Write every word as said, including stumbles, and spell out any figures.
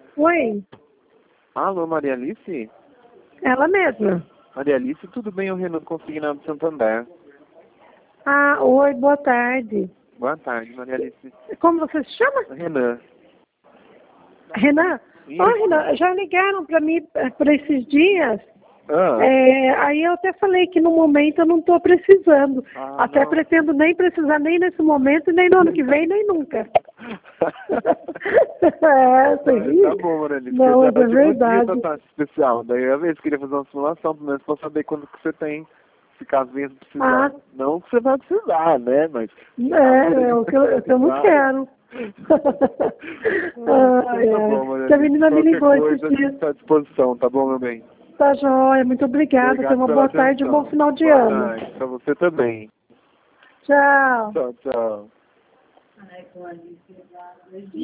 Oi, Alô, Maria Alice? ela mesma. Maria Alice, tudo bem? O Renan Consignado de Santander. Ah, oi, boa tarde. Boa tarde, Maria Alice. Como você se chama? Renan. Renan? Isso. Ô, Renan, já ligaram para mim eh, por esses dias. Ah, É, aí eu até falei que no momento eu não estou precisando. Ah, até não. pretendo nem precisar nem nesse momento, nem no ano que vem, nem nunca. é, você Mas ri? tá bom, Maria Alice. Não, porque mas já é tá tipo um dia verdade. da taxa especial. Daí eu vez queria fazer uma simulação, pelo menos pra saber quando que você tem. Se caso venha precisar. Ah. Não que você vai precisar, né? Mas. É, é o que eu, o que eu não quero. Ai, Tá ai. bom, Maria Que a Alice. menina me Qualquer ligou coisa, esses a dias. gente tá à disposição, tá bom, meu bem? Tá joia, muito obrigada. Tenha Obrigado uma pela boa tarde e um bom atenção. final de Boa ano. tarde. Pra você também. Tchau. Tchau, tchau.